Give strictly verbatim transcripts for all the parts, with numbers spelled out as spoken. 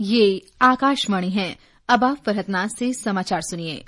ये आकाशवाणी है। अब आप फरहतनाज से समाचार सुनिए।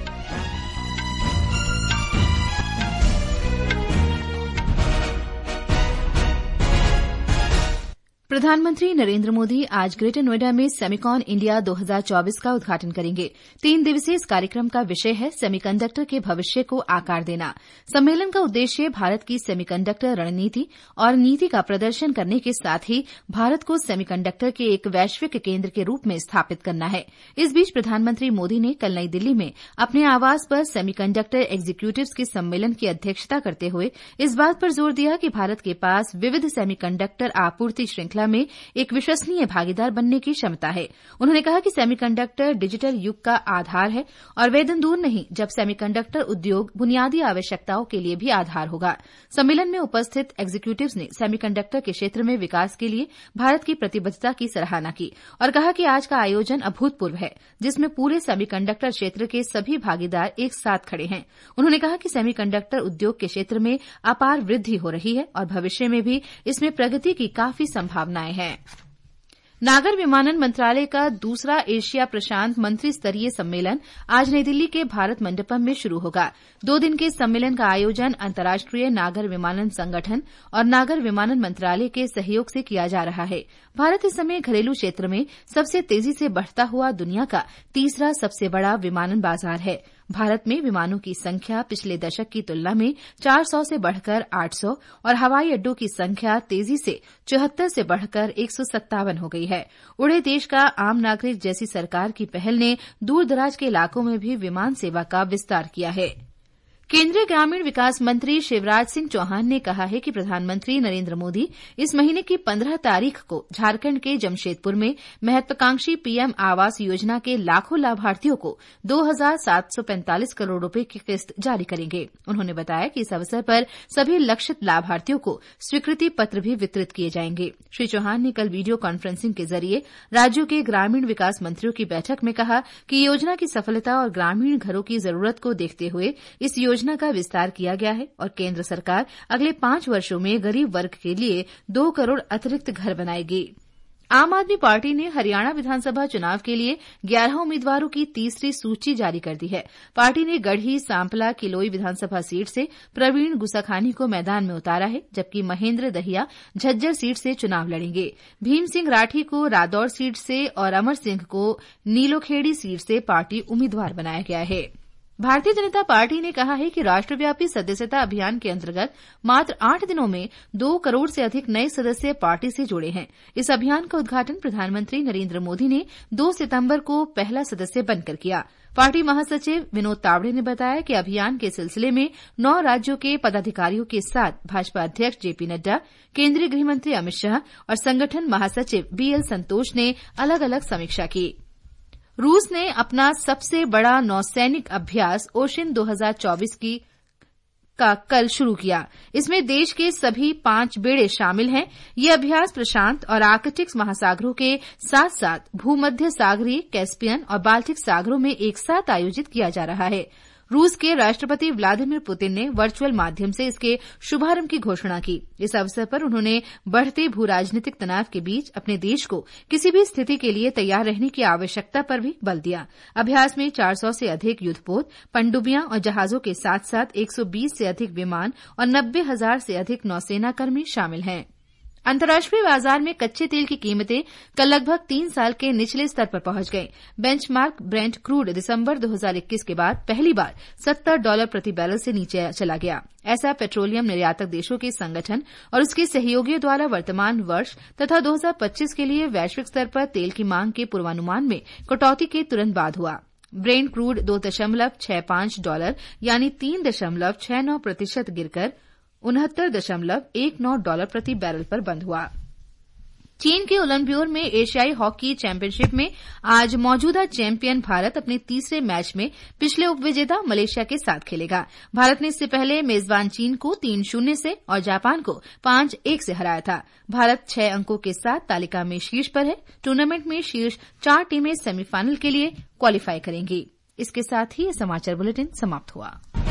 प्रधानमंत्री नरेंद्र मोदी आज ग्रेटर नोएडा में सेमिकॉन इंडिया दो हज़ार चौबीस का उद्घाटन करेंगे। तीन दिवसीय इस कार्यक्रम का विषय है सेमीकंडक्टर के भविष्य को आकार देना। सम्मेलन का उद्देश्य भारत की सेमीकंडक्टर रणनीति और नीति का प्रदर्शन करने के साथ ही भारत को सेमीकंडक्टर के एक वैश्विक केंद्र के रूप में स्थापित करना है। इस बीच प्रधानमंत्री मोदी ने कल नई दिल्ली में अपने आवास पर सेमीकंडक्टर एग्जीक्यूटिव्स के सम्मेलन की अध्यक्षता करते हुए इस बात पर जोर दिया कि भारत के पास विविध सेमीकंडक्टर आपूर्ति श्रृंखला में एक विश्वसनीय भागीदार बनने की क्षमता है। उन्होंने कहा कि सेमीकंडक्टर डिजिटल युग का आधार है और वे दिन दूर नहीं जब सेमीकंडक्टर उद्योग बुनियादी आवश्यकताओं के लिए भी आधार होगा। सम्मेलन में उपस्थित एग्जीक्यूटिव्स ने सेमीकंडक्टर के क्षेत्र में विकास के लिए भारत की प्रतिबद्धता की सराहना की और कहा कि आज का आयोजन अभूतपूर्व है, जिसमें पूरे सेमीकंडक्टर क्षेत्र के सभी भागीदार एक साथ खड़े हैं। उन्होंने कहा कि सेमीकंडक्टर उद्योग के क्षेत्र में अपार वृद्धि हो रही है और भविष्य में भी इसमें प्रगति की काफी संभावनाएं है। नागर विमानन मंत्रालय का दूसरा एशिया प्रशांत मंत्री स्तरीय सम्मेलन आज नई दिल्ली के भारत मंडपम में शुरू होगा। दो दिन के सम्मेलन का आयोजन अंतर्राष्ट्रीय नागर विमानन संगठन और नागर विमानन मंत्रालय के सहयोग से किया जा रहा है। भारत इस समय घरेलू क्षेत्र में सबसे तेजी से बढ़ता हुआ दुनिया का तीसरा सबसे बड़ा विमानन बाजार है। भारत में विमानों की संख्या पिछले दशक की तुलना में चार सौ से बढ़कर आठ सौ और हवाई अड्डों की संख्या तेजी से चौहत्तर से बढ़कर एक सौ सत्तावन हो गई है। उड़े देश का आम नागरिक जैसी सरकार की पहल ने दूर दराज के इलाकों में भी विमान सेवा का विस्तार किया है। केंद्रीय ग्रामीण विकास मंत्री शिवराज सिंह चौहान ने कहा है कि प्रधानमंत्री नरेंद्र मोदी इस महीने की पंद्रह तारीख को झारखंड के जमशेदपुर में महत्वाकांक्षी पीएम आवास योजना के लाखों लाभार्थियों को दो हजार सात सौ पैंतालीस करोड़ रुपए की किस्त जारी करेंगे। उन्होंने बताया कि इस अवसर पर सभी लक्षित लाभार्थियों को स्वीकृति पत्र भी वितरित किए जाएंगे। श्री चौहान ने कल वीडियो कॉन्फ्रेंसिंग के जरिए राज्यों के ग्रामीण विकास मंत्रियों की बैठक में कहा कि योजना की सफलता और ग्रामीण घरों की जरूरत को देखते हुए इस योजना का विस्तार किया गया है और केंद्र सरकार अगले पांच वर्षों में गरीब वर्ग के लिए दो करोड़ अतिरिक्त घर बनाएगी। आम आदमी पार्टी ने हरियाणा विधानसभा चुनाव के लिए ग्यारह उम्मीदवारों की तीसरी सूची जारी कर दी है। पार्टी ने गढ़ी, सांपला, किलोई विधानसभा सीट से प्रवीण गुसाखानी को मैदान में उतारा है, जबकि महेंद्र दहिया झज्जर सीट से चुनाव लड़ेंगे। भीम सिंह राठी को रादौर सीट से और अमर सिंह को नीलोखेड़ी सीट से पार्टी उम्मीदवार बनाया गया है। भारतीय जनता पार्टी ने कहा है कि राष्ट्रव्यापी सदस्यता अभियान के अंतर्गत मात्र आठ दिनों में दो करोड़ से अधिक नए सदस्य पार्टी से जुड़े हैं। इस अभियान का उद्घाटन प्रधानमंत्री नरेंद्र मोदी ने दो सितंबर को पहला सदस्य बनकर किया। पार्टी महासचिव विनोद तावड़े ने बताया कि अभियान के सिलसिले में नौ राज्यों के पदाधिकारियों के साथ भाजपा अध्यक्ष जेपी नड्डा, केंद्रीय गृहमंत्री अमित शाह और संगठन महासचिव बीएल संतोष ने अलग अलग समीक्षा की। रूस ने अपना सबसे बड़ा नौसैनिक अभ्यास ओशन दो हज़ार चौबीस की का कल शुरू किया। इसमें देश के सभी पांच बेड़े शामिल हैं। ये अभ्यास प्रशांत और आर्कटिक महासागरों के साथ साथ भूमध्य सागरीय, कैस्पियन और बाल्टिक सागरों में एक साथ आयोजित किया जा रहा है। रूस के राष्ट्रपति व्लादिमीर पुतिन ने वर्चुअल माध्यम से इसके शुभारंभ की घोषणा की। इस अवसर पर उन्होंने बढ़ते भू राजनीतिक तनाव के बीच अपने देश को किसी भी स्थिति के लिए तैयार रहने की आवश्यकता पर भी बल दिया। अभ्यास में चार सौ से अधिक युद्धपोत, पनडुब्बियां और जहाजों के साथ साथ एक सौ बीस से अधिक विमान और नब्बे हजार से अधिक नौसेनाकर्मी शामिल हैं। अंतर्राष्ट्रीय बाजार में कच्चे तेल की कीमतें कल लगभग तीन साल के निचले स्तर पर पहुंच गई। बेंचमार्क ब्रेंट क्रूड दिसंबर दो हज़ार इक्कीस के बाद पहली बार सत्तर डॉलर प्रति बैरल से नीचे चला गया। ऐसा पेट्रोलियम निर्यातक देशों के संगठन और उसके सहयोगियों द्वारा वर्तमान वर्ष तथा दो हज़ार पच्चीस के लिए वैश्विक स्तर पर तेल की मांग के पूर्वानुमान में कटौती के तुरंत बाद हुआ। ब्रेंट क्रूड दो दशमलव छह पांच डॉलर यानी तीन दशमलव छह नौ प्रतिशत गिरकर उनहत्तर दशमलव एक नौ डॉलर प्रति बैरल पर बंद हुआ। चीन के उलनब्योर में एशियाई हॉकी चैंपियनशिप में आज मौजूदा चैंपियन भारत अपने तीसरे मैच में पिछले उपविजेता मलेशिया के साथ खेलेगा। भारत ने इससे पहले मेजबान चीन को तीन शून्य से और जापान को पांच एक से हराया था। भारत छह अंकों के साथ तालिका में शीर्ष पर है। टूर्नामेंट में शीर्ष चार टीमें सेमीफाइनल के लिए क्वालीफाई करेंगी। इसके साथ ही यह समाचार बुलेटिन समाप्त हुआ।